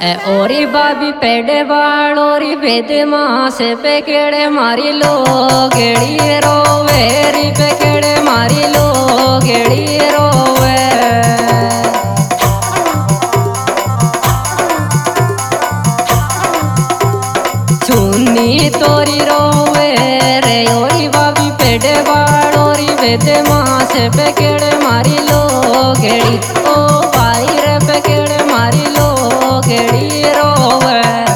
ओरी बाबी पेड़े बाल ओरी भेद मास पे केड़े मारी लो गेड़ी रोवे री पे केड़े मारी लो गेड़ी रोवे चुन्नी तोरी रोवे रे ओरी बाबी पेड़े बाल ओरी भेद मास पे केड़े मारी लो गेड़ी ओ भाई रे पे केड़े मारी लो गेड़ी रोवे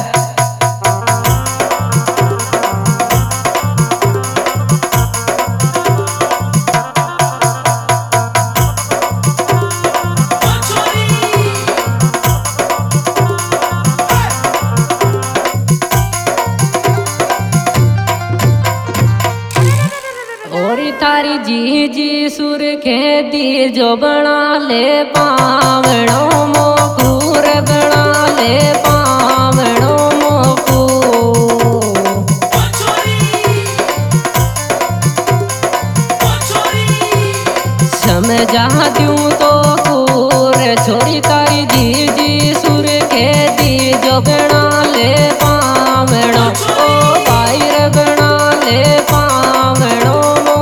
ओरी थारी जी जी सुर खेती जो बना ले पावड़ो मोकूर बना ले पावड़ो मोकू समझा दूं तो कूर छोरी तारी जी जी सुर खेती जो बना ले पावड़ो ओ बाहर बना ले पावड़ो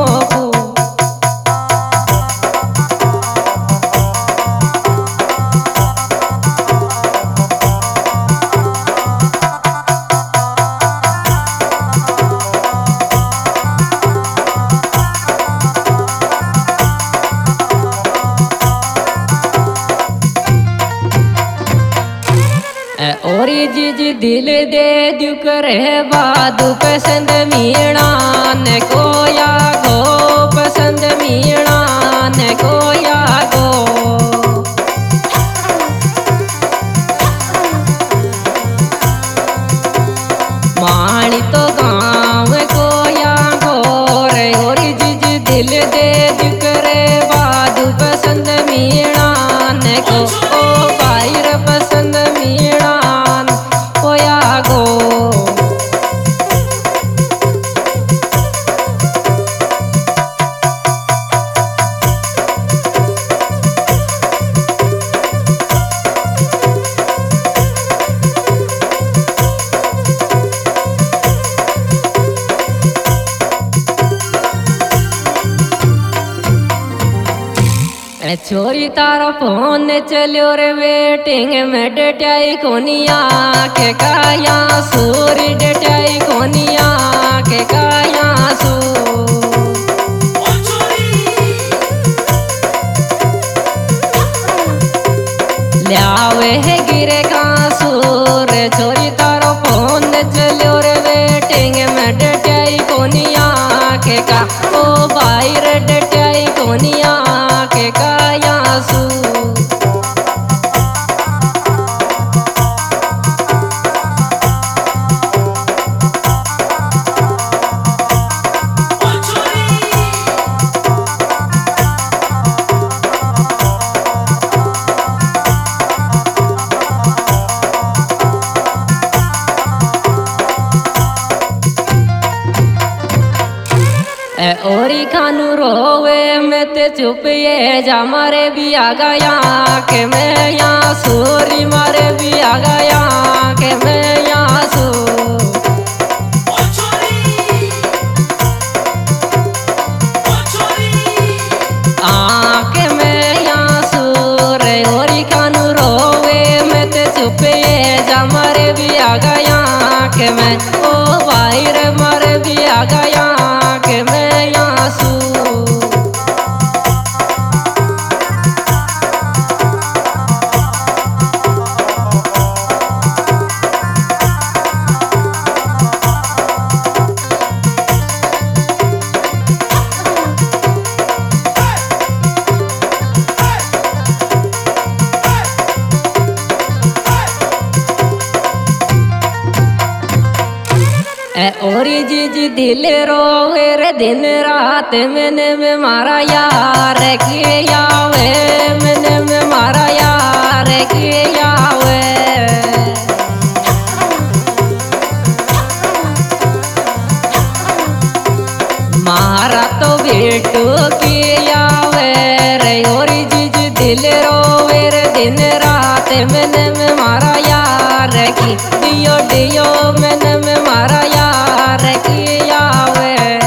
ओरी जी जी दिल दे दू करे बादू पसंद मीणा ने कोया गो पसंद मीणा ने कोया गो माणी तो गाँव कोया गो रे ओरी जी जी दिल दे दू करे बादू पसंद मीणा ने को ओ बाहर पसंद मीणा छोरी तारा फोन चलियो रे वेटिंग में डटाई कोनिया के काया सूरी डटाई कोनिया के काया सू ल्यावे है गिरे का सूर छोरी तारा फोन चलियो रे वेटिंग में डटाई कोनिया के का ओ बाहर डटाई कोनिया के काया सू ओरी खानू रोवे मैं ते चुप ये जा मारे भी आ गया के मैं यहाँ सूरी मारे भी आ गया के मैं यहाँ सू आके मैं यहाँ सूर ओरी खानू रोवे मैं ते चुप ये जा मारे भी आ गया के मैं ओ बाहर मारे भी आ गया के मैं यहाँ सू ओरी जी जी दिल रोवे रे दिन रात मैंने में मारा यार किए यावे मैंने में मारा यार किए यावे मारा तो बेटू किए यावे रे ओरी जी जी दिल रोवे रे दिन रात मैंने में मारा यार की दियो दियो मन में मारा यार की आवे।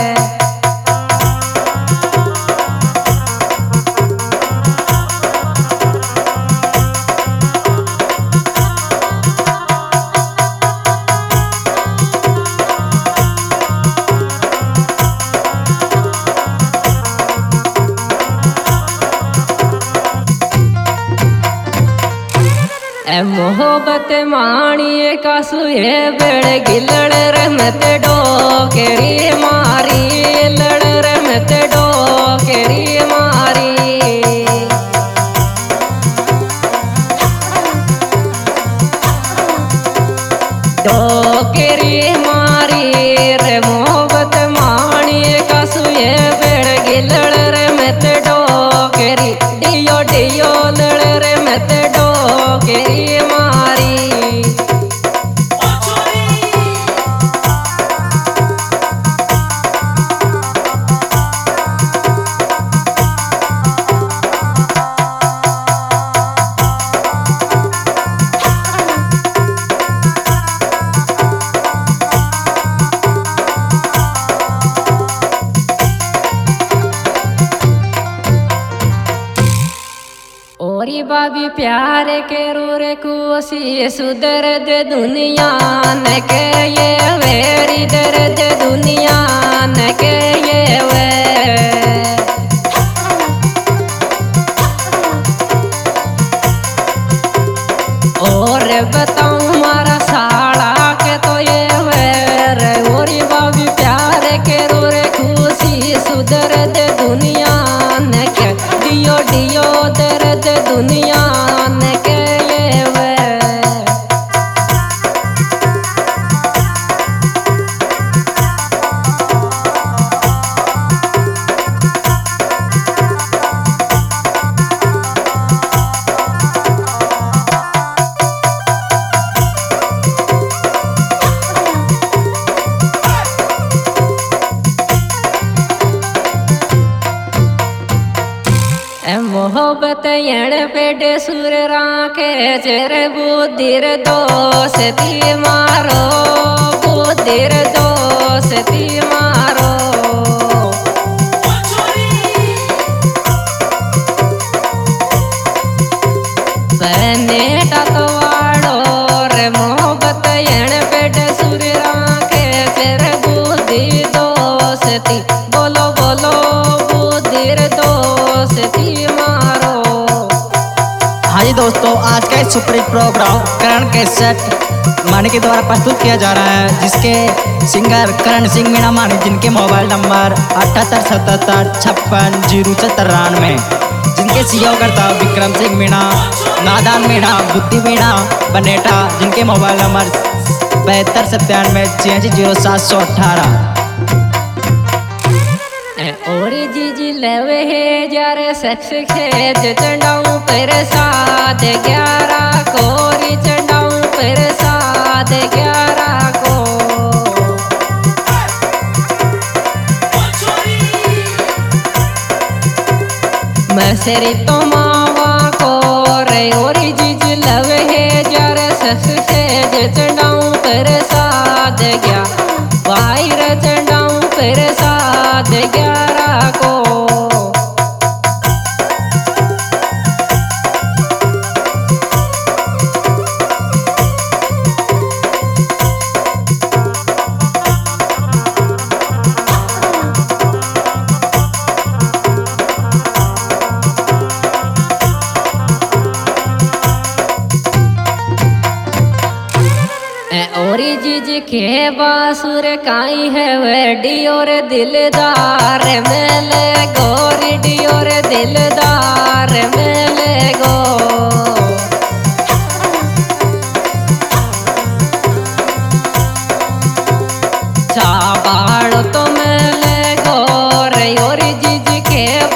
मोहब्बत माणिए का सुए बेड़ गिलड़ रहमत डोकेरी मारी लड़ रहमत डोकेरी मारी। डोकेरी मारी रे मोहब्बत माणिए का सुए बेड़ गिलड़ रहमत डोकेरी डियो डियो लड़ रहमत डोकेरी मारी। ओरी बाबी प्यार के रोरे कोसी सुधर दे दुनिया न के ये वेरी दर्द दुनिया न के ये वे। और बताऊं मारा साड़ा के तो ये वेर। ओरी बाबी प्यार के रोरे कोसी सुधर दे दुनिया न के दियो दियो दर्द दुनिया न के ये वे। मोहब्बत यण पेडे सुर राखे चेरे बुद्धिर दोस्ती मारो बुद्धिर दोस्ती मारो। बने टकवाड़ो रे मोहब्बत यण पेडे सुर राखे चेरे बुद्धि दोस्ती बोलो बोलो बुद्धिर दोस्ती मारो। हाँ जी दोस्तों, आज का इस सुपरहिट प्रोग्राम करण कैसेट मानी के द्वारा प्रस्तुत किया जा रहा है, जिसके सिंगर करण सिंह मीणा मानी, जिनके मोबाइल नंबर 7877560693, जिनके सीईओ करता विक्रम सिंह मीणा, नादान मीणा, बुद्धि मीणा बनेटा, जिनके मोबाइल नंबर 7297860718। ओरी जीजी लेवे है जारे सक्स खेत चंडाऊ पर साथ 11 कोरी चंडाऊ पर साथ 11 को। मसरी तो मावा को रे ओरी जीजी लेवे है जारे सक्स खेत चंडाऊ पर साथ 11 वायर चंडाऊ पर साथ 11 को। ओरी जीज के बासुर काई है वे डियोर दिलदार मेले गोरी डियोर दिलदार मेले गो। चाबाड़ तो मेले गोरे ओरी जीज के